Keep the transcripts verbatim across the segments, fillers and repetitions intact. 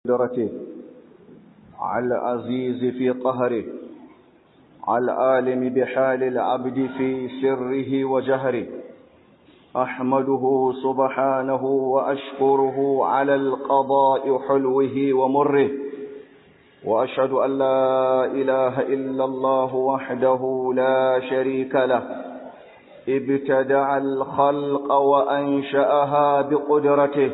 قدرته على العزيز في قهره، على العالم بحال العبد في سره وجهره. أحمده سبحانه وأشكره على القضاء حلوه ومره، وأشهد أن لا إله إلا الله وحده لا شريك له، ابتدع الخلق وأنشأها بقدرته،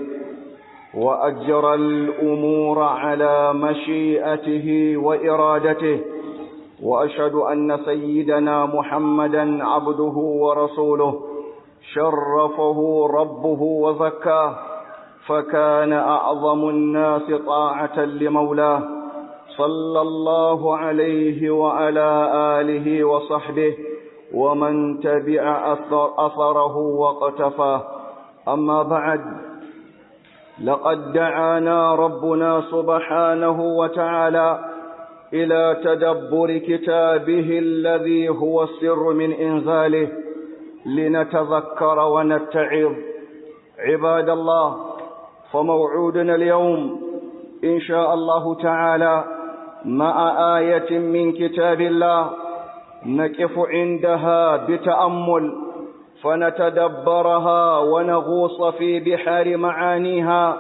وأجرى الأمور على مشيئته وإرادته. وأشهد أن سيدنا محمدًا عبده ورسوله، شرفه ربه وزكاه، فكان أعظم الناس طاعة لمولاه، صلى الله عليه وعلى آله وصحبه ومن تبع أثره واقتفاه. أما بعد، لقد دعانا ربنا سبحانه وتعالى إلى تدبر كتابه الذي هو السر من إنزاله، لنتذكر ونتعظ. عباد الله، فموعودنا اليوم إن شاء الله تعالى مع آية من كتاب الله نقف عندها بتأمل، فنتدبرها ونغوص في بحار معانيها،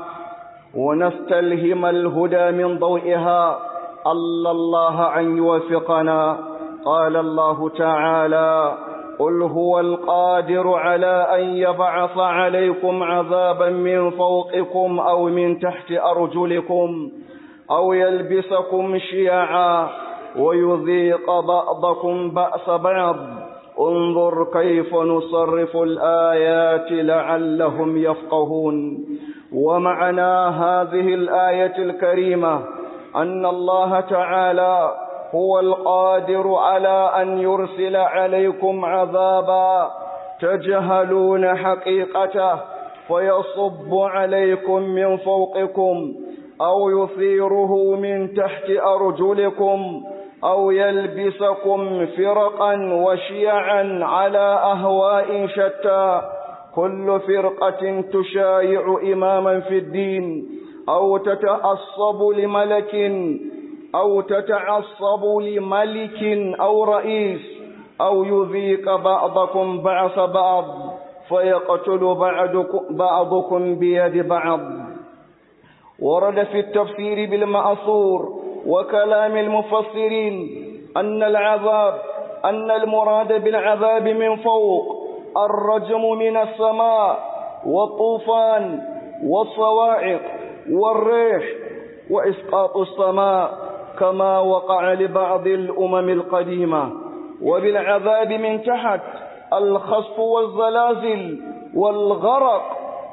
ونستلهم الهدى من ضوئها. الله الله أن يوفقنا. قال الله تعالى: قل هو القادر على أن يبعث عليكم عذابا من فوقكم أو من تحت أرجلكم أو يلبسكم شيعا ويذيق بعضكم بأس بعض، انظر كيف نصرف الآيات لعلهم يفقهون. ومعنى هذه الآية الكريمة أن الله تعالى هو القادر على أن يرسل عليكم عذابا تجهلون حقيقته، فيصب عليكم من فوقكم أو يثيره من تحت أرجلكم أو يلبسكم فرقا وشيعا على أهواء شتى، كل فرقة تشايع إماما في الدين أو تتعصب لملك أو تتعصب لملك أو رئيس، أو يذيق بعضكم بعث بعض فيقتل بعضكم بيد بعض. ورد في التفسير بالمأثور وكلام المفسرين أن العذاب أن المراد بالعذاب من فوق الرجم من السماء والطوفان والصواعق والريح وإسقاط السماء كما وقع لبعض الأمم القديمة. وبالعذاب من تحت الخسف والزلازل والغرق.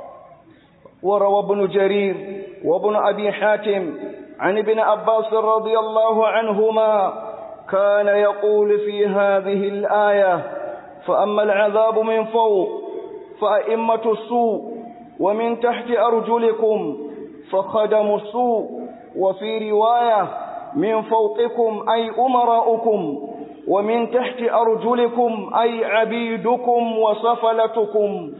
وروى ابن جرير وابن أبي حاتم عن ابن عباس رضي الله عنهما كان يقول في هذه الآية: فأما العذاب من فوق فأئمة السوء، ومن تحت أرجلكم فخدم السوء، وفي رواية من فوقكم أي أمراؤكم، ومن تحت أرجلكم أي عبيدكم وسفلتكم.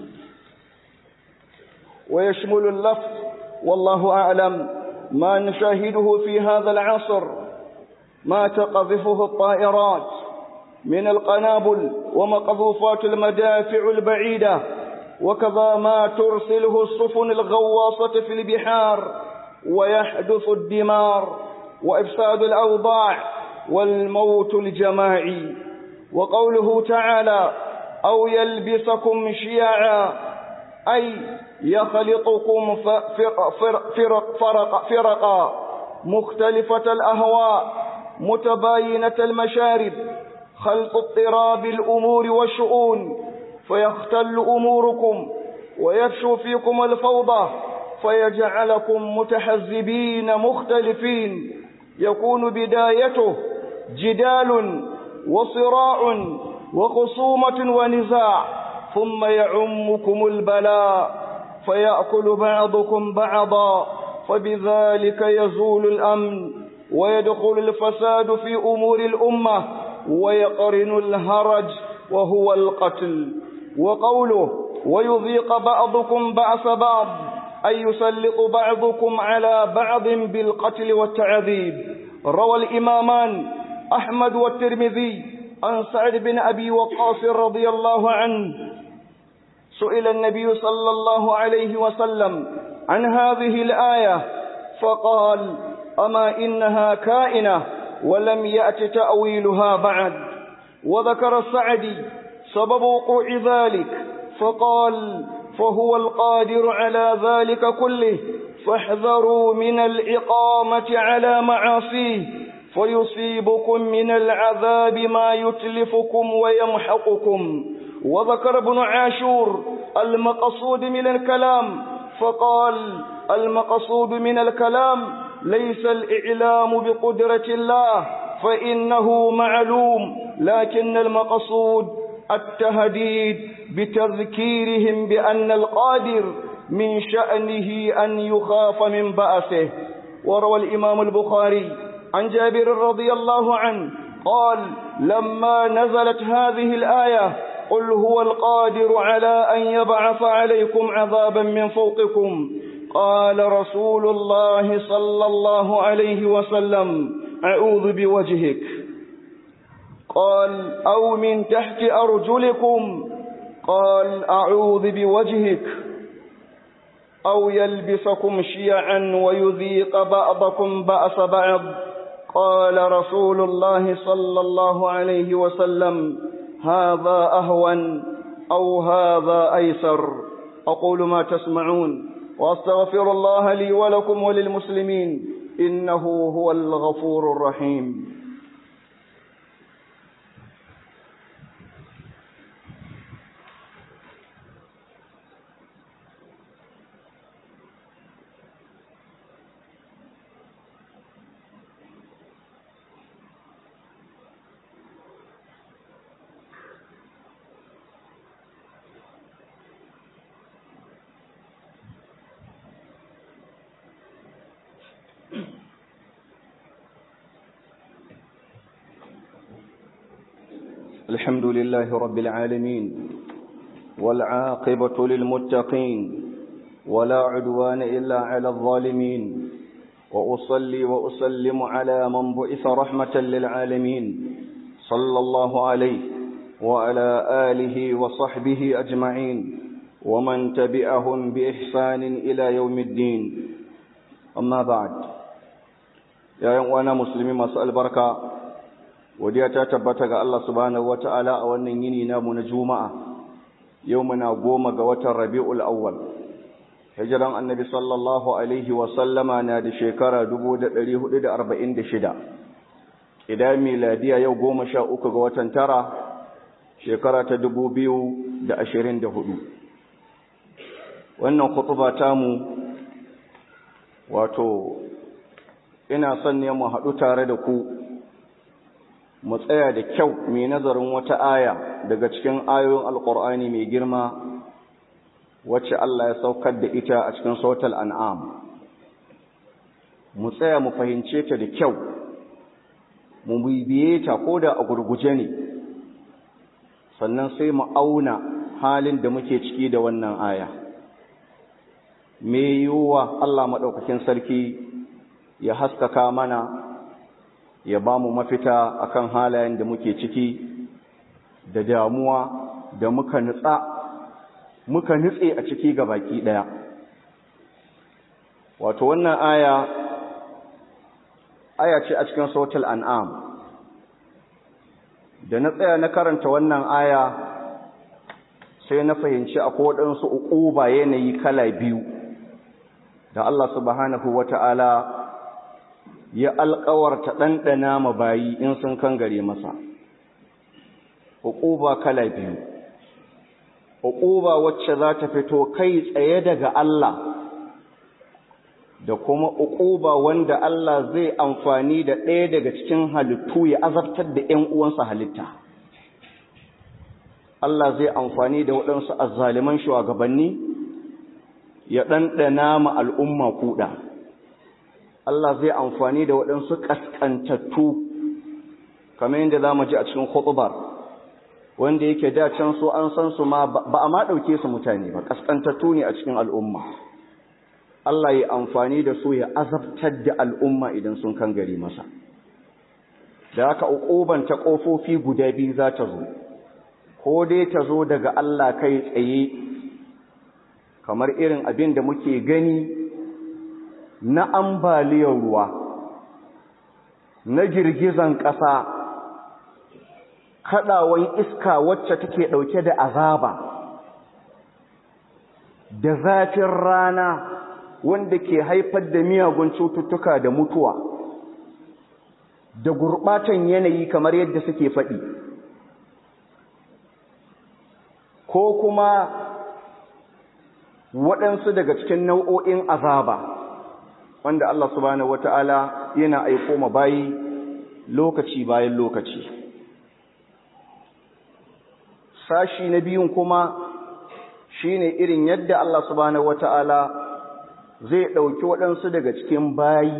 ويشمل اللفظ والله أعلم ما نشاهده في هذا العصر، ما تقذفه الطائرات من القنابل ومقذوفات المدافع البعيدة، وكذا ما ترسله السفن الغواصة في البحار، ويحدث الدمار وإفساد الأوضاع والموت الجماعي. وقوله تعالى: أو يلبسكم شيعا أي يخلطكم فرق فرق فرق فرقا مختلفة الأهواء متباينة المشارب، خلط اضطراب الأمور والشؤون، فيختل أموركم ويفشو فيكم الفوضى، فيجعلكم متحزبين مختلفين، يكون بدايته جدال وصراع وخصومة ونزاع، ثم يعمكم البلاء فيأكل بعضكم بعضا، فبذلك يزول الأمن ويدخل الفساد في أمور الأمة ويقرن الهرج وهو القتل. وقوله: ويذيق بعضكم بأس بعض أن يسلط بعضكم على بعض بالقتل والتعذيب. روى الإمامان أحمد والترمذي عن سعد بن أبي وقاص رضي الله عنه سئل النبي صلى الله عليه وسلم عن هذه الآية فقال: أما إنها كائنة ولم يأت تأويلها بعد. وذكر السعدي سبب وقوع ذلك فقال: فهو القادر على ذلك كله، فاحذروا من الإقامة على معاصيه فيصيبكم من العذاب ما يتلفكم ويمحقكم. وذكر ابن عاشور المقصود من الكلام فقال: المقصود من الكلام ليس الإعلام بقدرة الله فإنه معلوم، لكن المقصود التهديد بتذكيرهم بأن القادر من شأنه أن يخاف من بأسه. وروى الإمام البخاري عن جابر رضي الله عنه قال: لما نزلت هذه الآية: قل هو القادر على أن يبعث عليكم عذابا من فوقكم، قال رسول الله صلى الله عليه وسلم: أعوذ بوجهك. قال: أو من تحت أرجلكم، قال: أعوذ بوجهك. أو يلبسكم شيعا ويذيق بعضكم بأس بعض، قال رسول الله صلى الله عليه وسلم: هذا أهون أو هذا أيسر. أقول ما تسمعون وأستغفر الله لي ولكم وللمسلمين، إنه هو الغفور الرحيم. الحمد لله رب العالمين، والعاقبة للمتقين، ولا عدوان إلا على الظالمين، وأصلي وأسلم على من بعث رحمة للعالمين صلى الله عليه وعلى آله وصحبه أجمعين ومن تبعهم بإحسان إلى يوم الدين. أما بعد، يا أيها المسلمين مساء البركة. Wadiya ta tabbata ga Allah subhanahu wata'ala a wannan yini namu na Juma'a. Yau muna goma ga watan Rabiul Awwal. Hijiran Annabi sallallahu alaihi wa sallama na da shekara dubu da ɗari hudu da arba'in da shida. Idan miladiya yau goma sha uku ga watan tara, shekara ta dubu biyu da ashirin da hudu. Wannan khutba tamu wato ina son ne mu haɗu tare da ku mu tsaya da kyau mai nazarin wata aya daga cikin ayoyin alkur'ani mai girma wacce Allah ya saukar da ita a cikin suratul an'am. Mu tsaya mu fahimce ta da kyau, mu bibiye ta koda a gurguje ne, sannan sai mu auna halin da muke ciki da wannan aya. Me yiwuwa Allah maɗaukakin sarki ya haskaka mana, ya ba mu mafita akan halayen da muke ciki da damuwa da muka nutsa muka nutse a ciki ga baki daya. Wato wannan aya aya ce a cikin suratul an'am. Da na tsaya na karanta wannan aya sai na fahimci akwai waɗansu uquba yanayi kala biyu da Allah subhanahu wata'ala ya alƙawarta ɗanɗana ma bayi in sun kangare masa. Uquba kala biyu, uquba wacce za ta fito kai tsaye daga Allah, da kuma uquba wanda Allah zai amfani da ɗaya daga cikin halittu ya azabtar da ‘yan uwansa halitta. Allah zai amfani da waɗansu azzaliman shugabanni ya ɗanɗana ma al'umma kuɗa. Allah zai amfani da waɗansu ƙasƙantattu, kamar yadda za mu ji a cikin khutbar, wanda yake da can su an san su ma ba a ma ɗauke su mutane ba, ƙasƙantattu ne a cikin al'umma. Allah ya amfani da su ya azabtar da al'umma idan sun kangare masa. Da haka uquban ta ƙofofi guda biyu za ta zo, ko dai ta zo daga Allah kai tsaye, kamar irin abin da muke gani na ambaliyar ruwa, na girgizan ƙasa, kaɗawan iska wacce take ɗauke da azaba, da zafin rana wanda ke haifar da miyagun cututtuka da mutuwa, da gurɓatan yanayi kamar yadda suke faɗi, ko kuma waɗansu daga cikin nau'o'in azaba wanda Allah subhanahu wata'ala yana aiko ma bayi lokaci bayan lokaci. Sashi na biyun kuma shine irin yadda Allah subhanahu wata'ala zai ɗauki waɗansu daga cikin bayi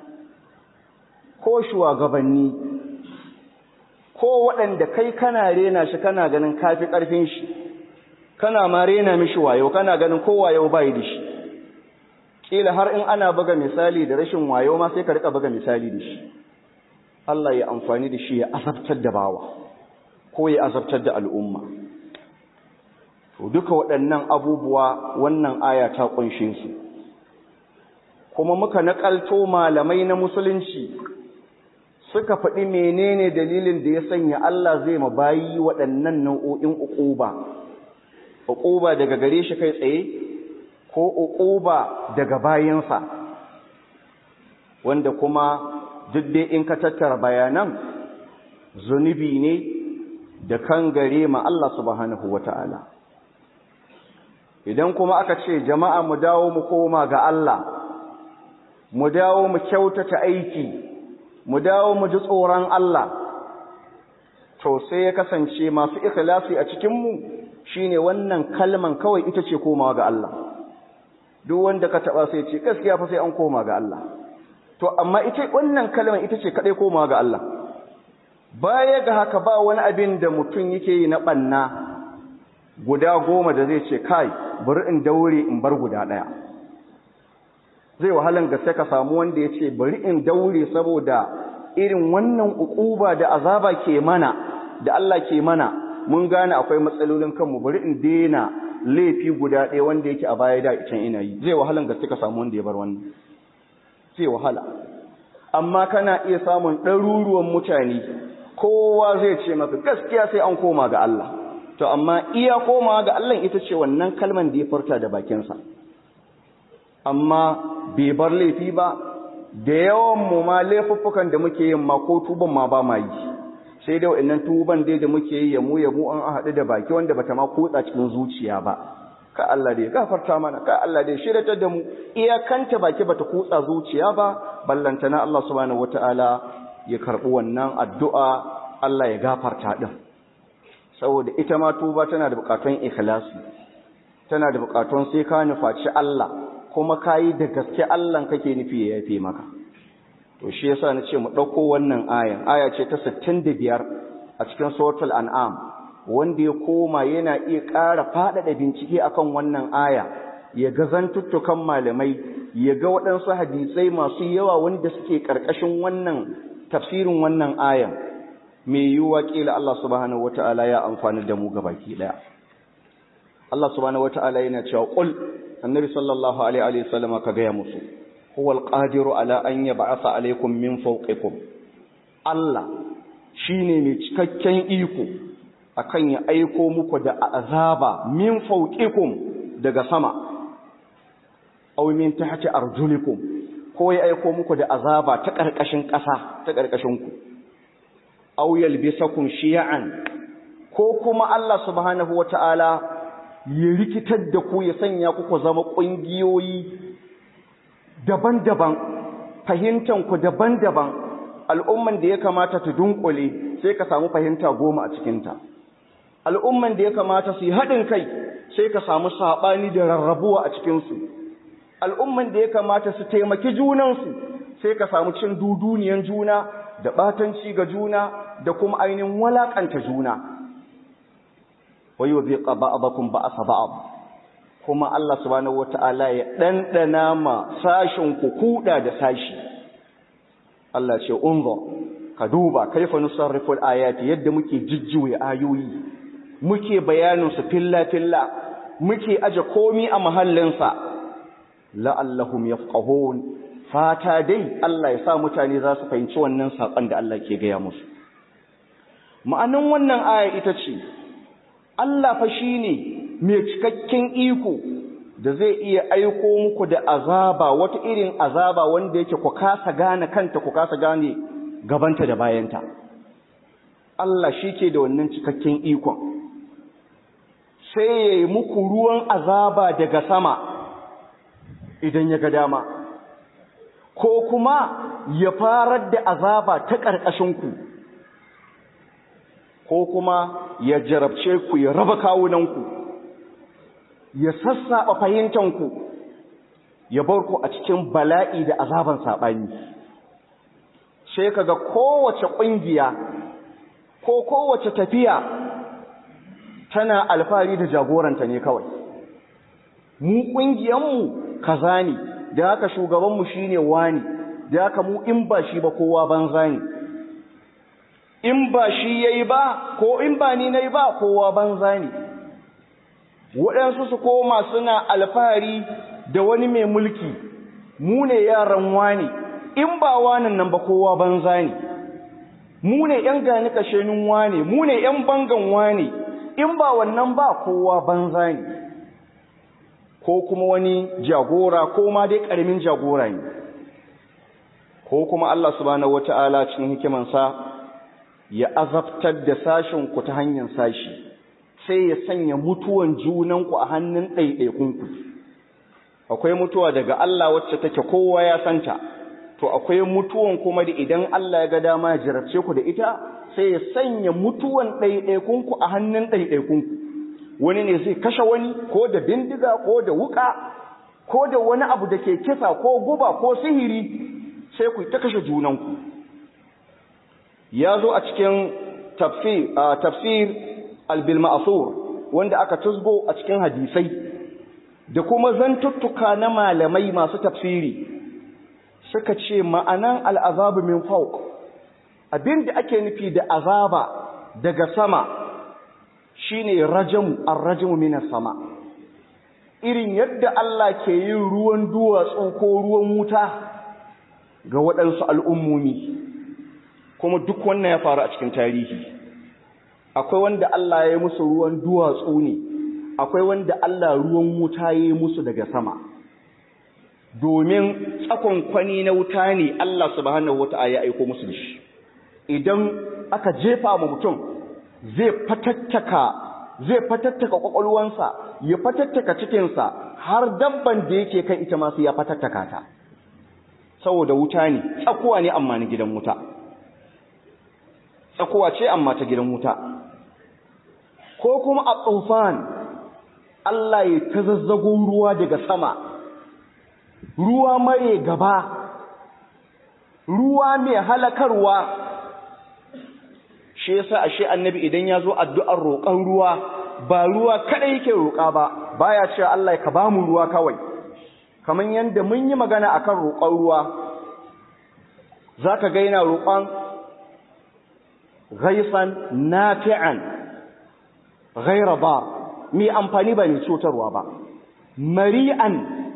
ko shugabanni ko waɗanda kai kana rena shi kana ganin kafi ƙarfin shi, kana ma rena mishi wayo, kana ganin ko wayo bai da shi, kila har in ana buga misali da rashin wayo ma sai ka rika buga misali da shi. Allah ya amfani da shi ya azabtar da bawa ko ya azabtar da al'umma. To duka waɗannan abubuwa wannan aya ta kunshe su, kuma muka nakalto malamai na musulunci suka faɗi menene dalilin da ya sanya Allah zai mabayi waɗannan nau'o'in uquba, uquba daga gare shi kai tsaye ko uquba daga bayansa, wanda kuma duk dai in ka tattara bayanan zunubi ne da kan gare ma Allah subhanahu wata'ala. Idan kuma aka ce jama'a mu dawo mu koma ga Allah, mu dawo mu kyautata aiki, mu dawo mu ji tsoron Allah, to sai ya kasance masu ikhlasi a cikinmu shine wannan kalman kawai ita ce komawa ga Allah. Duk wanda ka taba sai ce gaskiya fa sai an koma ga Allah. To amma ita wannan kalman ita ce kadai komawa ga Allah. Baya ga haka ba wani abin da mutum yake yi na banna guda goma da zai ce kai bari in daure in bar guda daya. Zai wahalan gaske ka samu wanda ya ce bari in daure saboda irin wannan ukuba da azaba ke mana da Allah ke mana, mun gane akwai matsalolin kanmu, bari in daina laifi guda ɗaya wanda yake a baya da can ina yi. Zai wahalan gaske ka samu wanda ya bar wannan, zai wahala. Amma kana iya samun ɗaruruwan mutane kowa zai ce maka gaskiya sai an koma ga Allah. To amma iya komawa ga Allah ita ce wannan kalman da ya furta da bakinsa, amma bai bar laifi ba. Da yawan mu ma laifuffukan da muke yin ma ko tuban ma ba ma yi, sai dai wa'annan tuban dai da muke yi ya mu ya mu an haɗu da baki wanda bata ma kotsa cikin zuciya ba. Ka Allah dai gafarta mana, ka Allah dai shiratar da mu, iyakanta baki bata kotsa zuciya ba, ballantana Allah subhanahu wataala ya karɓi wannan addu'a, Allah ya gafarta din. Saboda ita ma tuba tana da buƙatun ikhlasi, tana da buƙatun sai ka nufaci Allah kuma kayi da gaske Allah kake nufi ya yafe maka. To shi yasa nace mu dauko wannan ayan, aya ce ta sittin da biyar a cikin suratul an'am, wanda ya koma yana iya ƙara faɗaɗa bincike akan wannan aya, ya ga zantuttukan malamai, ya ga waɗansu hadisai masu yawa wanda suke ƙarƙashin wannan tafsirin wannan ayan. Me yiwuwa kila Allah subhanahu wata'ala ya amfani da mu gabaki daya. Allah subhanahu wata'ala yana cewa qul, annabi sallallahu alaihi wa sallam ka gaya musu, huwal qadiru ala an yab'atha alaykum min fawqikum. Allah shine mai cikakken iko akan ya aiko muku da azaba min fawqikum daga sama, aw min tahti arjulikum, ko ya aiko muku da azaba ta karkashin ƙasa, ta karkashin ku, aw yalbisakum shi'an, ko kuma Allah subhanahu wata'ala ya rikitar da ku, ya sanya ku ku zama ƙungiyoyi daban-daban, fahimtanku daban-daban. Al'umman da ya kamata ta dunkule sai ka samu fahimta goma a cikinta. Al'umman da ya kamata su yi haɗin kai sai ka samu saɓani da rarrabuwa a cikinsu. Al'umman da ya kamata su taimaki junansu sai ka samu cin duduniyan juna da ɓatanci ga juna da kuma ainihin walaƙanta juna. Wayo zai ƙaba abakun ba'asa ba'ab, kuma Allah subhanahu wata'ala ya ɗanɗana ma sashin ku kuɗa da sashi. Allah ce unzur ka duba kaifa nusarrifu al-ayati yadda muke jijjiwe ayoyi muke bayanin su filla filla muke aje komi a mahallinsa la'allahum yafqahun fata dai Allah ya sa mutane za su fahimci wannan sakon da Allah ke gaya musu. Ma'anan wannan aya ita ce Allah fa shine mai cikakken iko da zai iya aiko muku da azaba wata irin azaba wanda yake ku kasa gane kanta ku kasa gane gabanta da bayanta. Allah shi ke da wannan cikakken ikon sai ya yi muku ruwan azaba daga sama idan ya ga dama ko kuma ya farar da azaba ta ƙarƙashinku ko kuma ya jarabce ku ya raba kawunanku ya sassaɓa fahimtanku ya bar ku a cikin bala'i da azaban saɓani. Sai kaga kowace ƙungiya ko kowace tafiya tana alfahari da jagoranta ne kawai. Mu ƙungiyanmu kaza ne, da haka shugabanmu shi ne wani, da haka mu in ba shi ba kowa banza ne. In ba shi ya yi ba, ko in ba ni na yi ba kowa banza ne. Waɗansu su koma suna alfahari da wani mai mulki, mu ne yaran wani, in ba wanan nan ba kowa banza ne. Mu ne ‘yan gani kashenin wane, mu ne ‘yan bangan wane, in ba wannan ba kowa banza ne. Ko kuma wani jagora ko ma dai ƙaramin jagora ne. Ko kuma Allah subhanahu wata'ala cikin hikimansa ya azabtar da sashen ku ta hanyar sashi. Sai ya sanya mutuwan junanku a hannun ɗaiɗaikunku. Akwai mutuwa daga Allah wacce take kowa ya santa, to akwai mutuwan kuma da idan Allah ya ga dama ya jarabce ku da ita, sai ya sanya mutuwan ɗaiɗaikunku a hannun ɗaiɗaikunku. Wani ne zai kashe wani ko da bindiga ko da wuka ko da wani abu da ke kisa ko guba ko sihiri, sai ku ta kashe junanku. Ya zo a cikin tafsir, tafsir albil ma'asur wanda aka tusgo a cikin hadisai da kuma zantuttuka na malamai masu tafsiri suka ce ma'anan al'azabu min fawq abinda ake nufi da azaba daga sama shine rajamu ar-rajamu minas sama, irin yadda Allah ke yin ruwan duwatsu ko ruwan wuta ga waɗansu al'ummomi, kuma duk wannan ya faru a cikin tarihi. Akwai wanda Allah ya yi musu ruwan duwatsu ne, akwai wanda Allah ruwan wuta ya yi musu daga sama. Domin tsakon kwani na wuta ne Allah subhanahu wata'ala ya aiko musu da shi. Idan aka jefa ma mutum zai fatattaka zai fatattaka kwakwalwansa, ya fatattaka cikinsa har dabban da yake kai ita ma sai ya fatattaka ta. Saboda wuta ne, tsakuwa ne amma na gidan wuta. Tsakuwa ce amma ta gidan wuta. Ko kuma a tsufan Allah ya ta zazzago ruwa daga sama, ruwa mare gaba, ruwa mai halakarwa. Shi yasa ashe annabi idan ya zo addu'ar roƙon ruwa ba ruwa kada yake roƙa ba, baya cewa Allah ya ka ba mu ruwa kawai. Kamar yadda mun yi magana akan roƙon ruwa, zaka ga yana roƙon ghaisan nafi'an ghaira dar, mai amfani ba mai cutarwa ba, mari'an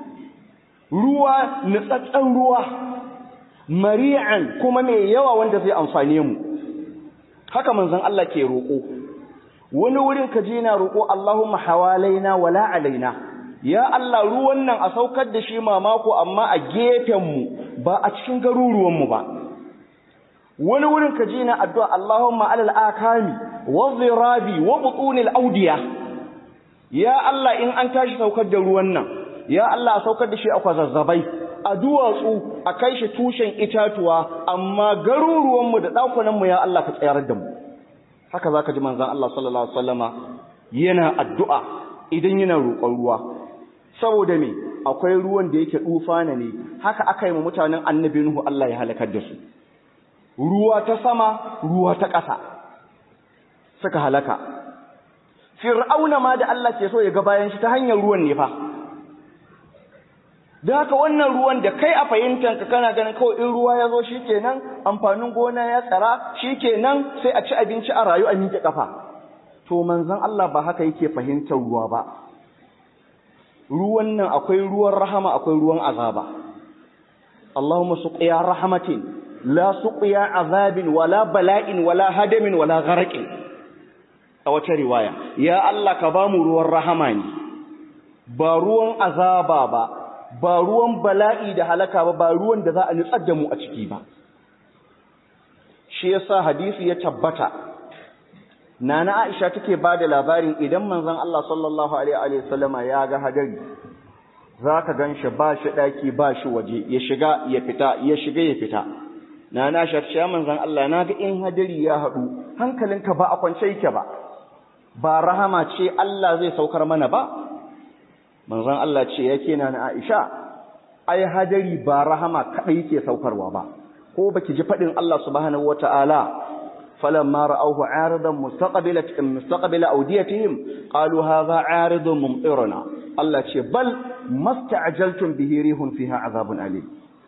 ruwa nutsatsen ruwa, mari'an kuma mai yawa wanda zai amfane mu. Haka manzon Allah ke roƙo. Wani wurin ka je na roƙo Allahumma hawalaina wala alaina, ya Allah ruwan nan a saukar da shi mamako amma a gefen mu ba a cikin garuruwan mu ba. Wani wurin ka je na addu'a Allahumma alal akami wa zirabi wa butunil audiya, ya Allah in an tashi saukar da ruwan nan, ya Allah a saukar da shi a kwazazzabai, a duwatsu, a kai shi tushen itatuwa, amma garuruwanmu da ɗakunanmu ya Allah ka tsayar da mu. Haka za ka ji manzan Allah sallallahu Alaihi wasallama yana addu'a idan yana roƙon ruwa. Saboda me akwai ruwan da yake ɗufana ne, haka aka yi wa mutanen annabi Nuhu Allah ya halakar da su. Ruwa ta sama, ruwa ta ƙasa suka halaka. Fir'auna ma da Allah ke so ya ga bayan shi ta hanyar ruwan ne fa. Da haka wannan ruwan da kai a fahimtanka kana ganin kawai in ruwa ya zo shi kenan amfanin gona ya tsara shi kenan sai a ci abinci a rayu a miƙe ƙafa. To manzon Allah ba haka yake fahimtar ruwa ba. Ruwan nan akwai ruwan rahama akwai ruwan azaba. Allahumma suqiya rahmatin la suqiya azabin wala bala'in wala hadamin wala gharqin. A wata riwaya, ya Allah ka ba mu ruwan rahama ne, ba ruwan azaba ba, ba ruwan bala'i da halaka ba, ba ruwan da za a nutsar da mu a ciki ba. Shi yasa hadisi ya tabbata, Nana Aisha take ba da labarin idan manzon Allah sallallahu Alaihi wasallama ya ga hadari, za ka gan shi ba shi ɗaki ba shi waje, ya shiga ya fita, ya shiga ya fita. Nana Aisha ce, manzon Allah na ga in hadari ya haɗu, hankalinka ba a kwance yake ba. Ba rahama ce Allah zai saukar mana ba, manzon Allah ce yake na Aisha, ai hadari ba rahama kaɗai yake saukarwa ba, ko baki ji faɗin Allah subhanahu wa ta'ala, falamma ra'awhu 'aridan mustaqbilat mustaqbila awdiyatihim qalu hadha 'aridun mumtiruna. Allah ce bal masta'jaltum bihi rihun fiha 'azabun alim.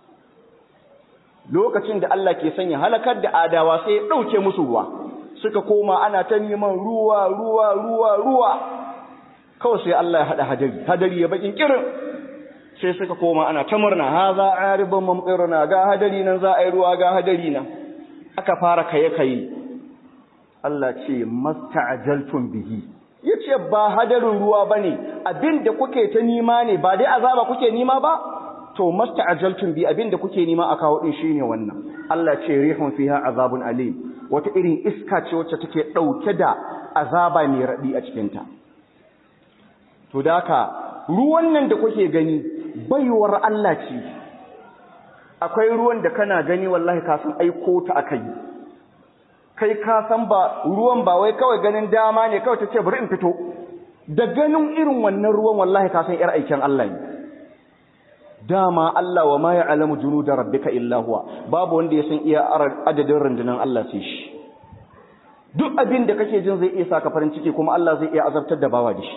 Lokacin da Allah ke sanya halakar da adawa sai ya dauke musu ruwa, suka koma ana ta neman ruwa ruwa ruwa ruwa kawai sai Allah ya hada hadari hadari ya bakin kirin sai suka koma ana ta murna haza aribun mumqiruna ga hadari nan za a yi ruwa ga hadari nan aka fara kaye kaye Allah ce masta'jaltum bihi yace ba hadarin ruwa bane abinda kuke ta nima ne ba dai azaba kuke nima ba to masta'jaltum bi abinda kuke nima aka kawo din shine wannan Allah ce rihun fiha azabun alim wata irin iska ce wacce take dauke da azaba mai radi a cikin ta to daka ruwan nan da kuke gani baiwar Allah ce akwai ruwan da kana gani wallahi ka san aiko ta akai kai ka san ba ruwan ba wai kawai ganin dama ne kawai tace bari in fito da ganin irin wannan ruwan wallahi ka san yar aikin Allah ne dama Allah wa ma ya'lamu junuda rabbika illa huwa babu wanda ya san iya adadin rundunan Allah sai shi duk abin da kake jin zai iya saka farin ciki kuma Allah zai iya azabtar da bawa da shi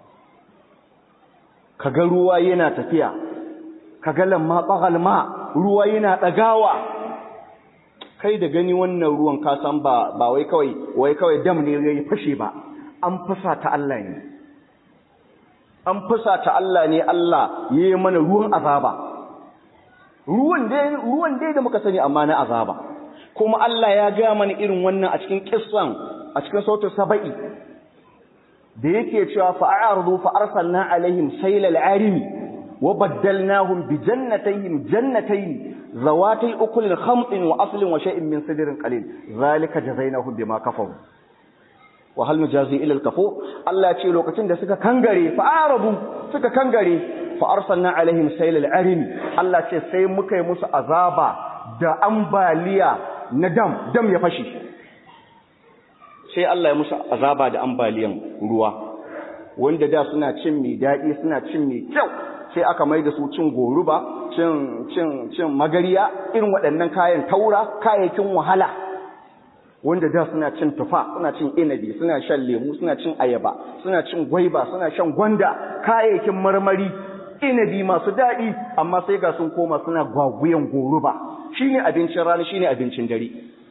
kaga ruwa yana tafiya kaga lamma bagal ma ruwa yana dagawa kai da gani wannan ruwan ka san ba ba wai kawai wai kawai dam ne yayi fashe ba an fusa ta Allah ne an fusa ta Allah ne Allah yayi mana ruwan azaba ruwan dai ruwan dai da muka sani amma na azaba kuma Allah ya ga mana irin wannan a cikin kissan a cikin sautul saba'i da yake cewa fa'aradu fa arsalna alaihim saylal arimi wa baddalnahum bi jannatayhim jannatayn zawatay ukul khamtin wa aslin wa shay'in min sidrin qalil zalika jazainahum bima kafaru wa hal nujazi ila al-kafur Allah ce lokacin da suka kangare fa'aradu suka kangare fa arsalna alaihim saylal arimi Allah ce sai muka yi musu azaba da ambaliya na dam dam ya fashi sai Allah ya musu azaba da ambaliyan ruwa wanda da suna cin mai daɗi suna cin mai kyau sai aka mai da su cin goruba cin cin cin magariya irin waɗannan kayan taura kayayyakin wahala wanda da suna cin tufa suna cin inabi suna shan lemu suna cin ayaba suna cin gwaiba suna shan gwanda kayayyakin marmari inabi masu daɗi amma sai ga sun koma suna gwagwiyan goruba shine abincin rana shine abincin dare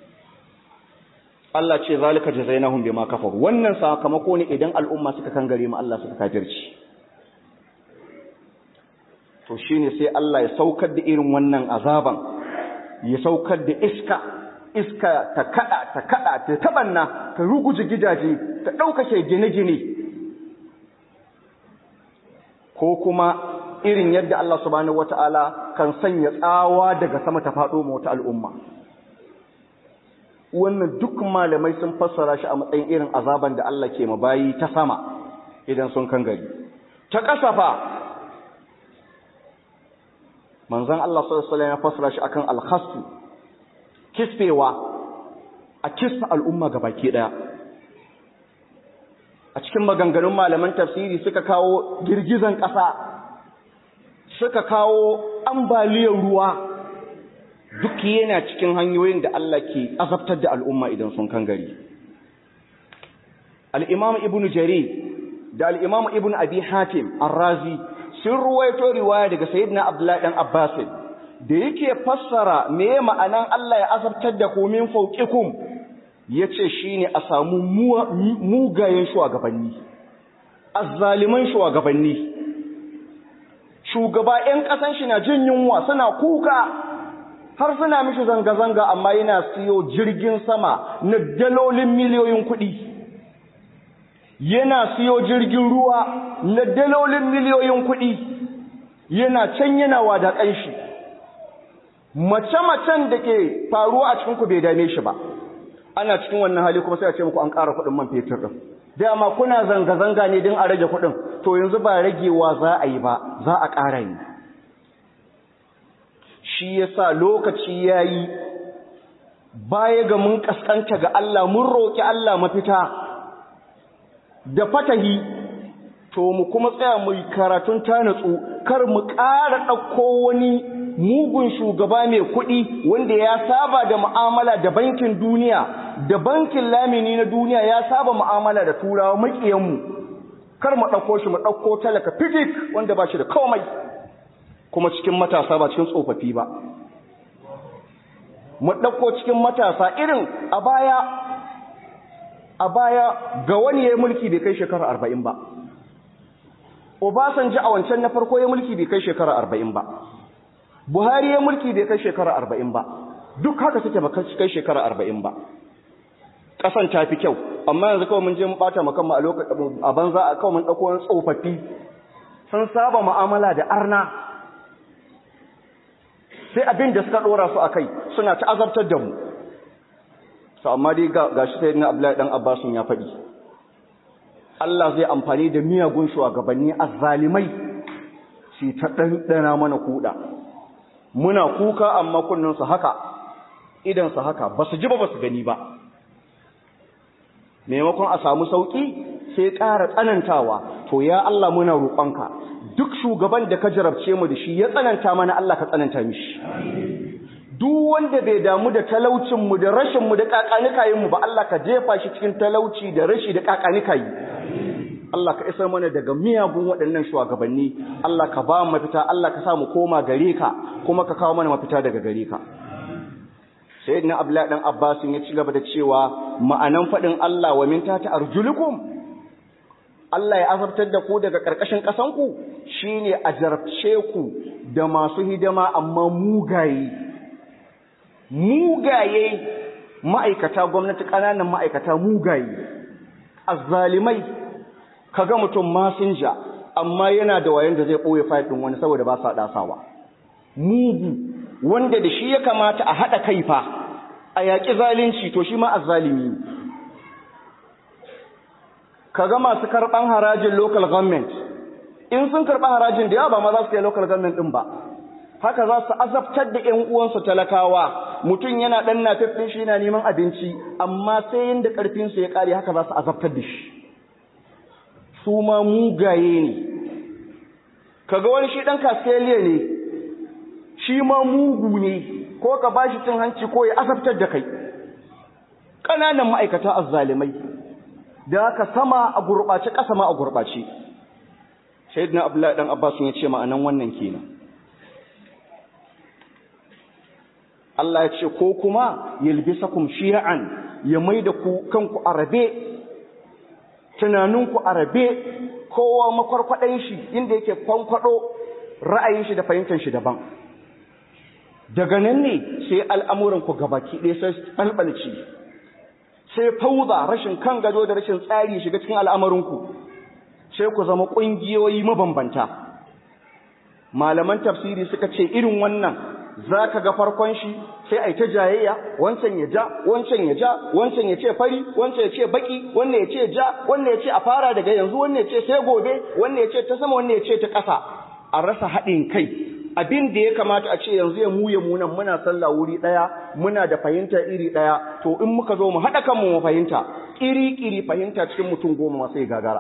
Allah ce zalika jazainahum bima kafaru wannan sakamako ne idan al'umma suka kangare mu Allah suka kafirci to shine sai Allah ya saukar da irin wannan azaban ya saukar da iska iska ta kada ta kada ta tabanna ta ruguje gidaje ta daukake gine-gine ko kuma irin yadda Allah subhanahu wataala kan sanya tsawa daga sama ta fado mu wata al'umma wannan duk malamai sun fassara shi a matsayin irin azaban da Allah ke mabayi ta sama idan sun kan gari ta kasafa manzon Allah sallallahu alaihi wasallam ya fassara shi akan al-khasf kisfewa a kisfa al'umma gabaki daya a cikin maganganun malaman tafsiri suka kawo girgizan kasa suka kawo ambaliyar ruwa duk yana cikin hanyoyin da Allah ke azabtar da al'umma idan sun kan gari al-imam ibnu jarir da al-imam ibnu abi hatim ar-razi sun ruwaito riwaya daga sayyidina abdullahi dan abbas da yake fassara me ma'anan Allah ya azabtar da ku min fawqikum yace shine a samu mugayen shugabanni azzaliman shugabanni shugaba ƴan ƙasan shi na jin yunwa suna kuka har suna mishi zanga-zanga amma yana siyo jirgin sama na dalolin miliyoyin kuɗi yana siyo jirgin ruwa na dalolin miliyoyin kuɗi yana can yana wadaƙan shi mace-macen da ke faruwa a cikin ku bai dame shi ba ana cikin wannan hali kuma sai a ce muku an ƙara kuɗin man fetur ɗin dama kuna zanga-zanga ne don a rage kuɗin to yanzu ba ragewa za a yi ba za a ƙara yi shi yasa lokaci yayi baya ga mun kaskanta ga Allah mun roki Allah mafita da fatahi to mu kuma tsaya mu karatun tanatsu kar mu ƙara ɗauko wani mugun shugaba mai kuɗi wanda ya saba da mu'amala da bankin duniya da bankin lamini na duniya ya saba mu'amala da turawa maƙiyanmu kar mu ɗauko shi mu ɗauko talaka fitik wanda ba shi da komai kuma cikin matasa ba cikin tsofaffi ba mu ɗauko cikin matasa irin a baya a baya ga wani ya mulki bai kai shekara arba'in ba Obasanjo a wancan na farko ya mulki bai kai shekara arba'in ba Buhari ya mulki bai kai shekara arba'in ba duk haka suke ba kai shekara arba'in ba ƙasan ta fi kyau amma yanzu kawai mun je mun ɓata makan a lokacin a banza a kawai mun ɗauko wani tsofaffi sun saba mu'amala da arna sai abin da suka dora su akai suna ta azabtar da mu to amma dai gashi sai na Abdullahi dan Abbas ya faɗi Allah zai amfani da miyagun shugabanni azzalimai shi ta dandana mana kuda muna kuka amma kunnun su haka idan su haka basu ji ba basu gani ba maimakon a samu sauki sai ƙara tsanantawa to ya Allah muna roƙonka duk shugaban da ka jarabce mu da shi ya tsananta mana Allah ka tsananta mishi duk wanda bai damu da talaucin mu da rashin mu da kakanikayin mu ba Allah ka jefa shi cikin talauci da rashi da kakanikayi Allah ka isar mana daga miyagun waɗannan shugabanni Allah ka ba mu mafita Allah ka sa mu koma gare ka kuma ka kawo mana mafita daga gare ka sayyidina Abdullahi dan Abbas ya ci gaba da cewa ma'anan fadin Allah wa min tata arjulukum Allah ya azabtar da ku daga ƙarƙashin ƙasanku shi ne a jarabce ku da masu hidima amma mugaye. Mugaye ma'aikata gwamnati ƙananan ma'aikata mugaye. Azzalimai kaga mutum masinja amma yana da wayan da zai ɓoye fayil ɗin wani saboda ba sa ɗasawa. Mugu wanda da shi ya kamata a haɗa kai fa a yaƙi zalunci to shi ma azzalimi ne. kaga masu karban harajin local government in sun karba harajin da yawa ba ma za su kai local government din ba haka za su azabtar da ƴan uwansu talakawa mutum yana dan nafifin shi yana neman abinci amma sai yanda karfin su ya kare haka za su azabtar da shi su ma mugaye ne kaga wani shi dan kaseliya ne shi ma mugu ne ko ka bashi cin hanci ko ya azabtar da kai kananan ma'aikata azzalimai da haka sama a gurɓace ƙasa ma a gurɓace sayyidina Abdullahi dan Abbas ya ce ma'anan wannan kenan Allah ya ce ko kuma yalbisakum shi'an ya maida ku kanku arabe tunaninku arabe kowa makwarkwadan shi inda yake kwankwado ra'ayin shi da fahimtar shi daban daga nan ne sai al'amuran ku gabaki ɗaya sai balbalci sai fauza rashin kan gado da rashin tsari shiga cikin al'amarinku sai ku zama ƙungiyoyi mabambanta malaman tafsiri suka ce irin wannan za ka ga farkon shi sai a yi ta jayayya wancan ya ja wancan ya ja wancan ya ce fari wancan ya ce baki wannan ya ce ja wannan ya ce a fara daga yanzu wannan ya ce sai gobe wannan ya ce ta sama wannan ya ce ta ƙasa a rasa haɗin kai abin da ya kamata a ce yanzu ya muye munan muna sallah wuri daya muna da fahimta iri daya to in muka zo mu hada kanmu mu fahimta iri iri fahimta cikin mutum goma ma sai gagara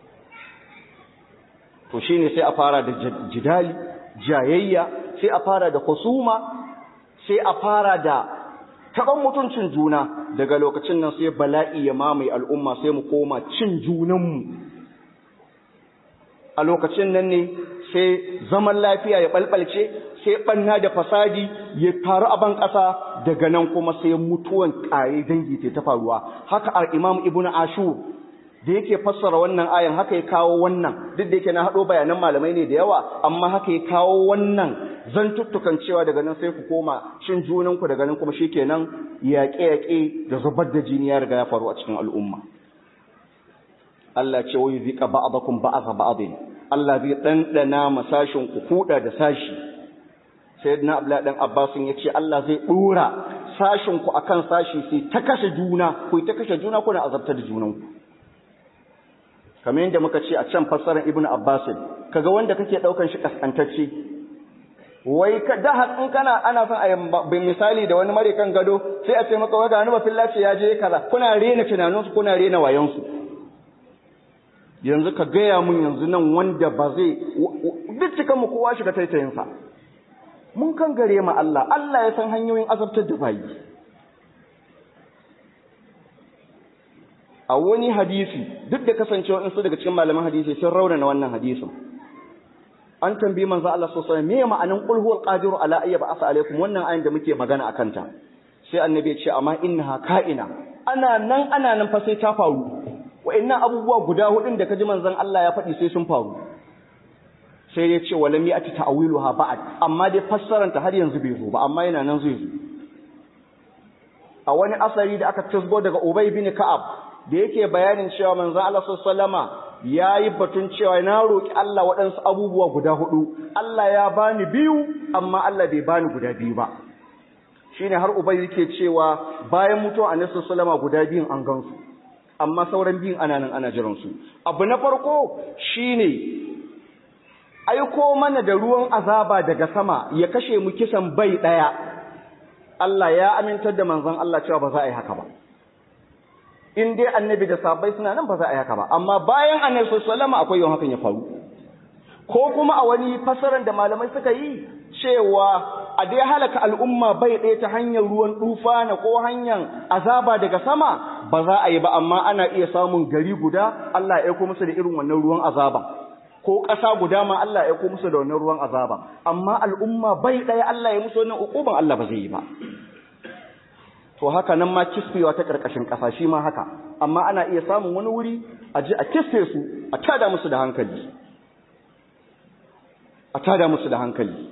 to shine sai a fara da jidali jayayya sai a fara da kusuma sai a fara da taɓan mutuncin juna, daga lokacin nan sai bala'i ya mamaye al'umma, sai mu koma cin junanmu. A lokacin nan ne sai zaman lafiya ya ɓalɓalce, sai ɓanna da fasadi ya faru a ban ƙasa, daga nan kuma sai mutuwan ƙare dangi ta faruwa. Haka al-Imam Ibn Ashur da yake fassara wannan ayan haka ya kawo wannan, duk da yake na haɗo bayanan malamai ne da yawa, amma haka ya kawo wannan zantuttukan cewa daga nan sai ku koma cin junanku, daga nan kuma shikenan yaƙe-yaƙe da zubar da jini ya riga ya faru a cikin al'umma. Allah ce wai zika ba'dakum ba'dha ba'din, Allah zai dandana masashin ku kuda da sashi. Sayyidina Abdullah dan Abbas yace Allah zai dora sashin ku akan sashi sai ta kashe juna, ku ta kashe juna kuna azabtar da junanku. Kamar yadda muka ce a can fassarar Ibn Abbas, kaga wanda kake daukan shi kaskantacce, wai ka da in kana ana son a bin misali da wani mare kan gado, sai a ce maka wai ga wani bafillaci ya je kaza, kuna rena tunaninsu, kuna rena wayansu. Yanzu ka gaya mun yanzu nan wanda ba zai duk cikin mu kowa shiga taitayinsa, mun kan gare ma Allah, Allah ya san hanyoyin azabtar da bayi. A wani hadisi, duk da kasancewa in su daga cikin malaman hadisi sun raunana wannan hadisin, an tambayi manzo Allah sallallahu alaihi wasallam me ma'anin qul huwal qadiru ala ayya ba'asa alaikum, wannan ayin da muke magana akan ta. Sai annabi ya ce amma innaha ka'ina, ana nan ana nan fa sai ta faru. Wa'annan abubuwa guda hudun da kaji manzon Allah ya faɗi sai sun faru. Sai ya ce walam ya'ti ta'wiluha ba'd, amma dai fassaranta har yanzu bai zo ba, amma yana nan zai zo. A wani asari da aka tasgo daga Ubay bin Ka'ab da yake bayanin cewa manzon Allah sallallahu alaihi wasallama yayi batun cewa na roki Allah waɗansu abubuwa guda hudu, Allah ya bani biyu amma Allah bai bani guda biyu ba. Shine har Ubay yake cewa bayan mutuwa Annabi sallallahu alaihi wasallama guda biyun an gansu, amma sauran biyun ana nan ana jiran su. Abu na farko shine aiko mana da ruwan azaba daga sama ya kashe mu kisan bai daya. Allah ya amintar da manzon Allah cewa ba za a yi haka ba. In dai annabi da sahabbai suna nan ba za a yi haka ba, amma bayan Annabi sallallahu alaihi wasallam akwai yawan hakan ya faru. Ko kuma a wani fasaran da malamai suka yi cewa a dai halaka al'umma bai ɗaya ta hanyar ruwan tufana ko hanyar azaba daga sama ba za a yi ba, amma ana iya samun gari guda Allah ya aiko musu da irin wannan ruwan azaba, ko ƙasa guda ma Allah ya aiko musu da wannan ruwan azaba, amma al'umma bai ɗaya Allah ya musu wannan uquban Allah ba zai yi ba. To haka nan ma kisfewa ta ƙarƙashin ƙasa shi ma haka, amma ana iya samun wani wuri a ji a kisfe su a tada musu da hankali a tada musu da hankali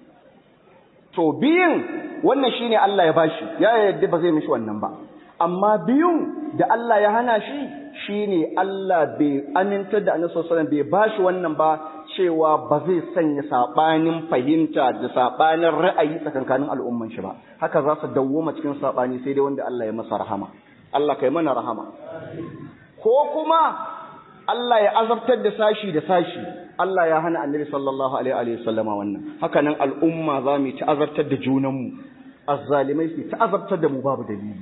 to biyun wannan shine Allah ya bashi, ya yadda ba zai mishi wannan ba, amma biyun da Allah ya hana shi shine Allah bai amintar da Annabi sallallahu alaihi wasallam bai bashi wannan ba, cewa ba zai sanya sabanin fahimta da sabanin ra'ayi tsakankanin al'umman shi ba, haka za su dawoma cikin sabani sai dai wanda Allah ya masa rahama. Allah kai mana rahama. Ko kuma Allah ya azabtar da sashi da sashi, Allah ya hana Annabi sallallahu alaihi wa sallama wannan. Haka nan al'umma za mu ta azabtar da junanmu, azzalimai su ta azabtar da mu babu dalili.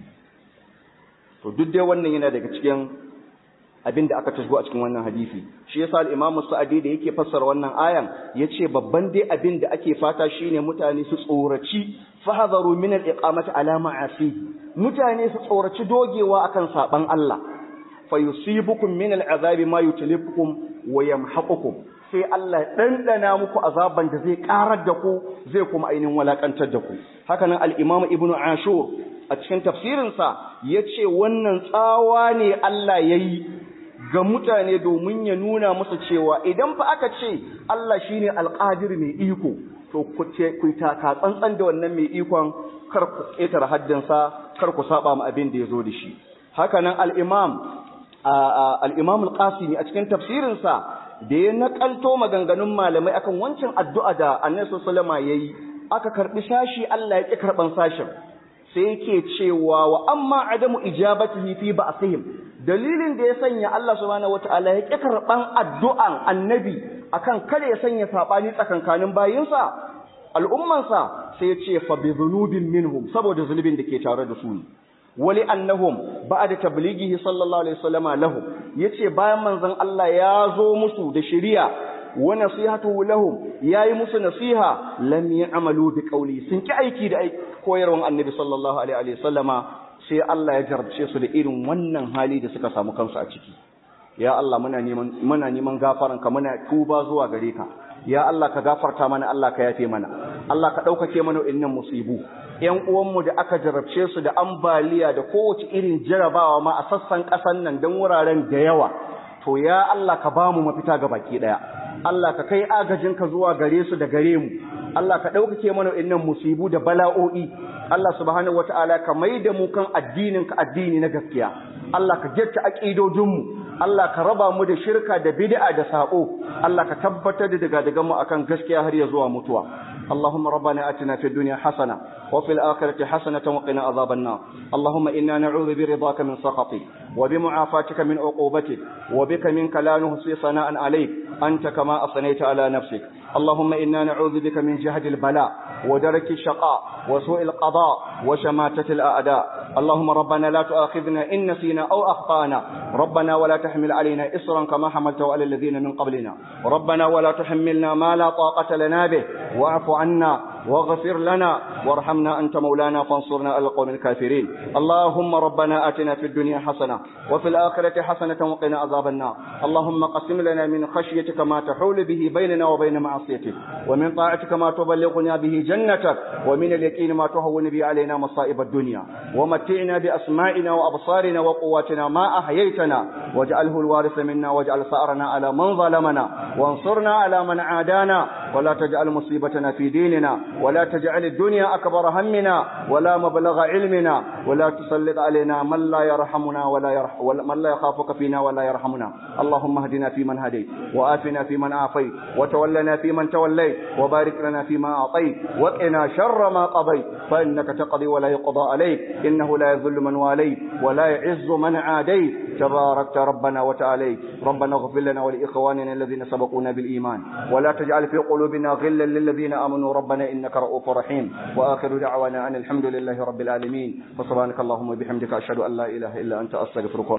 To duk dai wannan yana daga cikin abin da aka tasgo a cikin wannan hadisi. Shi yasa al-Imam Sa'di da yake fassara wannan ayan yace babban dai abin da ake fata shine mutane su tsoraci fahadharu min al-iqamati ala ma'asi. Mutane su tsoraci dogewa akan saban Allah. Fayusibukum min al-azabi ma yutlifukum wa yamhaqukum. Sai Allah ya dandana muku azaban da zai karar da ku, zai kuma ainihin walakantar da ku. Haka nan al-Imam Ibn Ashur a cikin tafsirinsa yace wannan tsawa ne Allah yayi ga mutane domin ya nuna musu cewa idan fa aka ce Allah shine alqadir mai iko, to ku ce ku ta ka tsantsan da wannan mai ikon, kar ku ƙetare haddinsa, kar ku saba mu abin da yazo da shi. Haka nan al-Imam al-Imam al-Qasimi a cikin tafsirinsa da ya nakalto maganganun malamai akan wancan addu'a da Annabi sallallahu alaihi wasallam yayi, aka karbi sashi Allah ya ki karban sashin, sai yake cewa wa amma adamu ijabatihi fi ba'sihim, dalilin da ya sanya Allah subhanahu wataala ya ƙi karɓan addu'an annabi akan kada ya sanya saɓani tsakankanin bayinsa al'ummansa, sai ya ce fa bi dhunubin minhum, saboda zulubin da ke tare da su, wali annahum ba'da tablighihi sallallahu alaihi wasallama lahu, yace bayan manzon Allah ya zo musu da shari'a wa nasihatuhu lahum yayi musu nasiha lam ya'malu bi qawli sun ki aiki da koyarwan annabi sallallahu alaihi wa sallama sai Allah ya jarabce su da irin wannan hali da suka samu kansu a ciki ya Allah muna neman muna neman gafaranka muna tuba zuwa gare ka ya Allah ka gafarta mana Allah ka yafe mana Allah ka ɗaukake mana innan musibu ƴan uwanmu da aka jarabce su da ambaliya da kowace irin jarabawa ma a sassan ƙasan nan don wuraren da yawa to ya Allah ka bamu mafita ga baki ɗaya Allah ka kai agajinka zuwa gare su da gare mu Allah ka ɗaukake mana innan musibu da bala'o'i Allah subhanahu wata'ala ka maida mu kan addinin ka addini na gaskiya Allah ka jatta aqidojinmu Allah ka raba mu da shirka da bid'a da sabo Allah ka tabbatar da daga daga mu akan gaskiya har ya zuwa mutuwa اللهم ربنا آتنا في الدنيا حسنة وفي الآخرة حسنة وقنا عذاب النار اللهم إنا نعوذ برضاك من سخطك وبمعافاتك من عقوبتك وبك منك لا نحصي ثناء عليك أنت كما أثنيت على نفسك اللهم إنا نعوذ بك من جهد البلاء ودرك الشقاء وسوء القضاء وشماتة الأعداء اللهم ربنا لا تؤاخذنا إن نسينا أو أخطأنا ربنا ولا تحمل علينا إصرا كما حملته على الذين من قبلنا ربنا ولا تحملنا ما لا طاقة لنا به واعف عنا واغفر لنا وارحمنا أنت مولانا فانصرنا على القوم الكافرين اللهم ربنا آتنا في الدنيا حسنة وفي الآخرة حسنة وقنا عذاب النار اللهم قسم لنا من خشيتك ما تحول به بيننا وبين معصيتك ومن طاعتك ما تبلغنا به جنتك ومن اليقين ما تهون به علينا مصائب الدنيا ومتعنا بأسمائنا وأبصارنا وقواتنا ما أحييتنا واجعله الوارث منا واجعل ثأرنا على من ظلمنا وانصرنا على من عادانا ولا تجعل مصيبتنا في ديننا ولا تجعل الدنيا أكبر همنا ولا مبلغ علمنا ولا تسلط علينا من لا يرحمنا ولا يرحم من لا يخافك فينا ولا يرحمنا اللهم اهدنا فيمن هديت وآتنا فيمن عافيت وتولنا فيمن توليت وبارك لنا فيما أعطيت وقنا شر ما قضيت فإنك تقضي ولا يقضى عليك إنه لا يذل من واليت ولا يعز من عاديت تباركت ربنا وتعاليت ربنا اغفر لنا ولإخواننا الذين سبقونا بالإيمان ولا تجعل في قلوبنا غلا للذين آمنوا ربنا إنك رؤوف رحيم وآخر دعوانا أن الحمد لله رب العالمين وسبحانك اللهم وبحمدك أشهد أن لا إله إلا أنت أستغفرك